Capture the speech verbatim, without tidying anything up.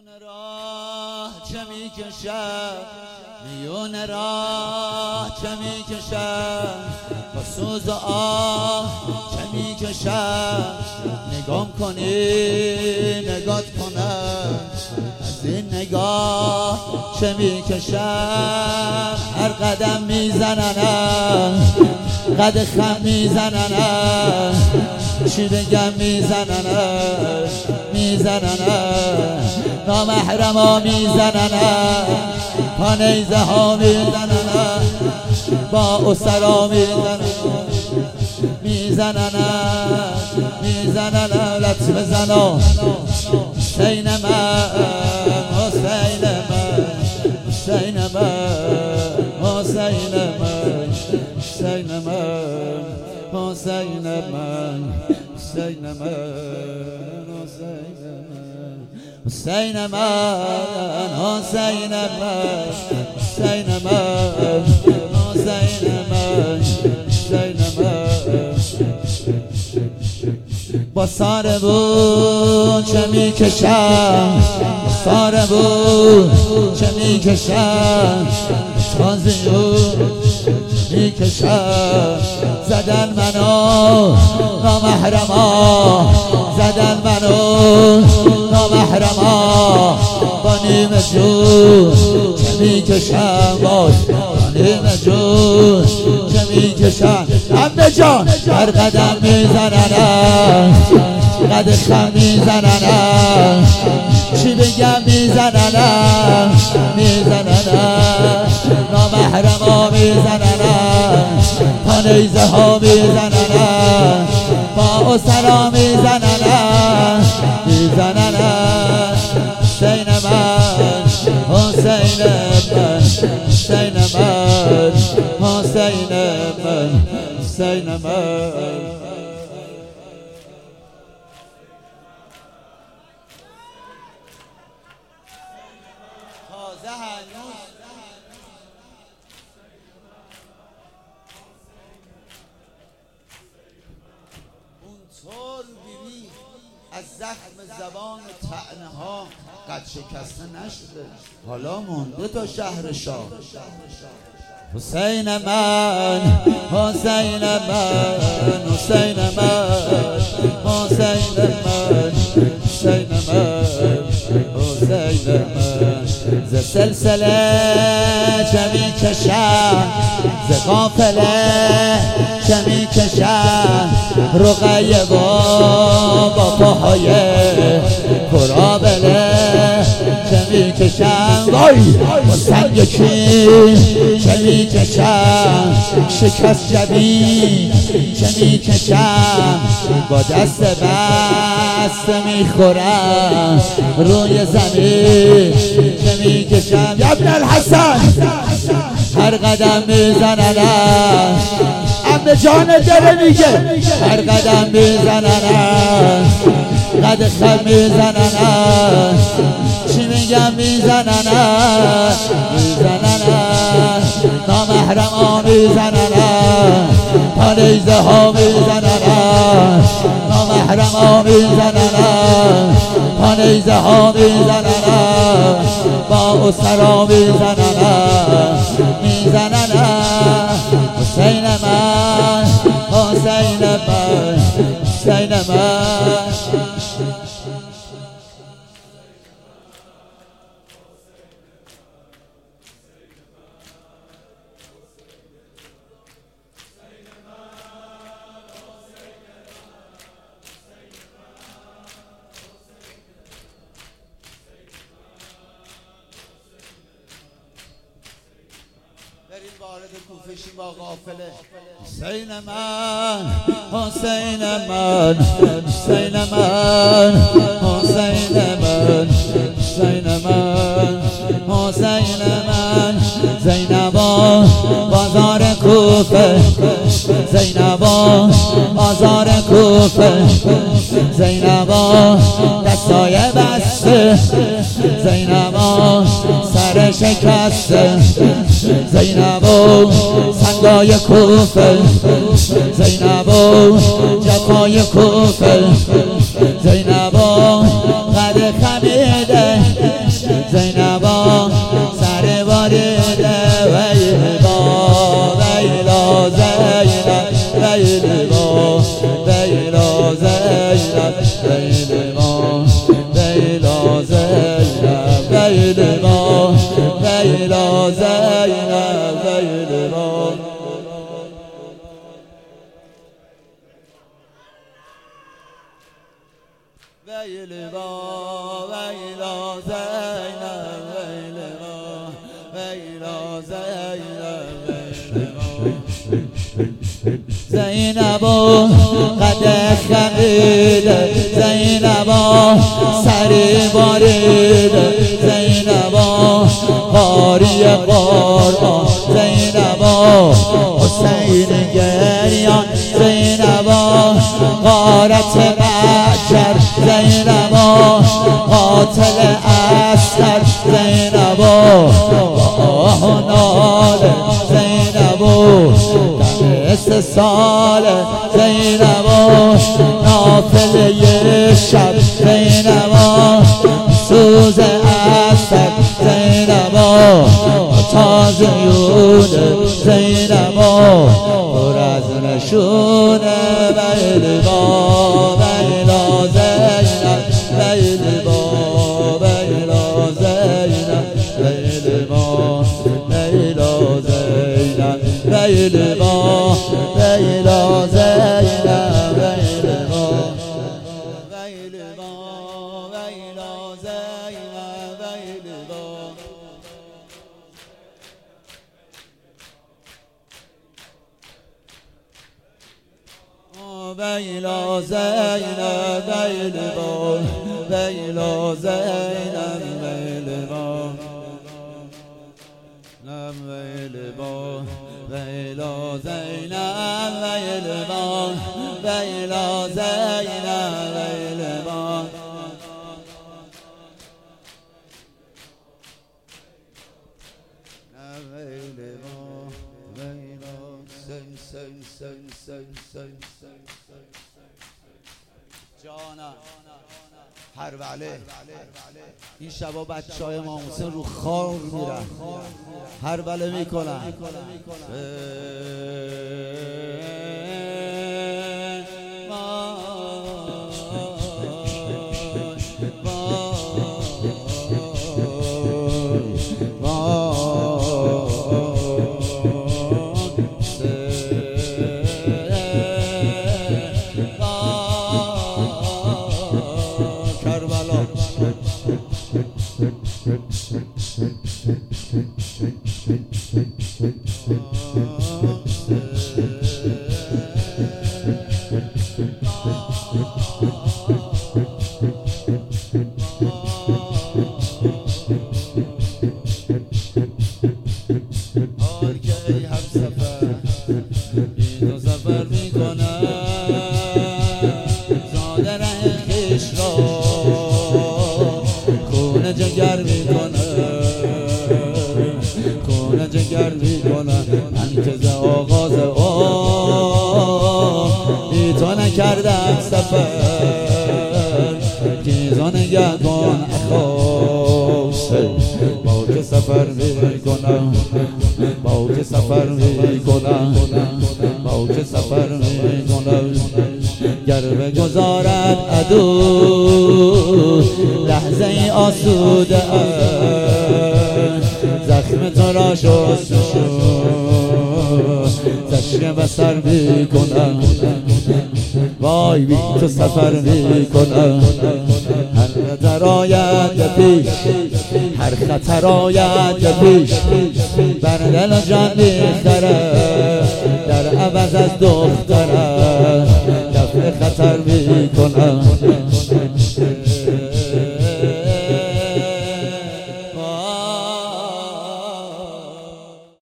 میون راه چه میکشد، میون راه چه میکشد، با سوز و آه چه میکشد. نگام کنی نگات کنم، از این نگاه چه میکشم. هر قدم میزننم قد خم میزننم، چی بگم میزننم میزننم. نامحرما میزننم، پا نیزه ها میزننم، با اسرا میزننم میزننم میزننم. لطف بزنا حسین من حسین من حسین من حسین من حسین من حسین من حسین من حسین من حسین من حسین من حسین من حسین من. با سار بود چه میکشم، با سار بود چه میکشم، تازیون میکشم. زدن منو نامحرما، زدن منو نامحرما، با نیم جون چه میکشم، باش با نیم جون چه میکشم. عمه جان هر قدم میزننم قد خم میزننم، چی بگم میزننم میزننم. نامحرما میزننم، پا نیزه ها میزننم، با اسرا میزننم میزننم. حسین من حسین من حسین من حسین من حسین من. تازه هنوز اونطور بیبی از زخم زبان و طعنه ها قد شکسته نشده، حالا مونده تا شهر شاه. حسین من حسین من حسین من حسین من حسین من حسین من. ز سلسله چه میکشم، ز قافله چه میکشم. رقیه با با پاهای قرابله چه میکشم. وای با سنگ کی چه میکشم، شکست جبین چه میکشم. با دست بست میخورم روی زمین چه میکشم. یا ابن الحسن هر قدم میزننم، عمه جان داره میگه هر قدم میزننم قد خم میزننم، چی میگم میزننم میزننم. نامحرما میزننم، پا نیزه ها میزننم، نامحرما میزننم، پا نیزه ها میزننم، با اسرا میزننم میزننم. حسین من حسین من حسین من. بریم وارد کوفه شیم با قافله. حسین من حسین من حسین من حسین من حسین من حسین من. زینبا بازار کوفه، زینبا بازار کوفه، زینبا دستای بسته، زینبا سر شکسته، زینبا سنگای کوفه، زینبا جفای کوفه، زینبا قد خمیده زینبا سر باریده ویلبا ویلا زینب ویلبا ویلا زینب ویلبا ویلا زینب ویلبا ویلا زینب ویلبا ویلبا ویلا زینب ویلبا ویلا زینب زینبا قد خمیده زینبا سری باریده زینبا قاری قرآن زینبا حسین گریان زینبا غارت معشر زینبا قاتل اسکر زینبا آه و ناله زینبا استسال زینبا نافله شب زینبا سوز اسد زینبا تازه یونه زینبا پر از نشونه ویلبا ویلا زینب ویلبا ویلا زینب ویلبا ویلا زینب ویلبا ویلا زینب ویلبا ویلبا ویلا زینب ویلبا ویلا زینب ویلبا ویلا زینب ویلبا ویلبا ویلا زینب ویلبا ویلا زینب ویلبا جانا هر بله این شبا بچه های امام حسین رو خار میرن هر بله میکنن جگر میکنه خونه جگر میکنه من که ز آغاز او بی تو نکردم سفر کیزا نگه کن اخواسه با که سفر میکنم با که سفر میکنم با که سفر میکنم گر بگذارد عدو لحظه آسوده زخم تو را شست زشک بسر میکنم وای بی تو سفر میکنم هر خطر آید پیش هر خطر آید پیش بر دل و جان میخره در عوض از دختره دفع خطر میکنم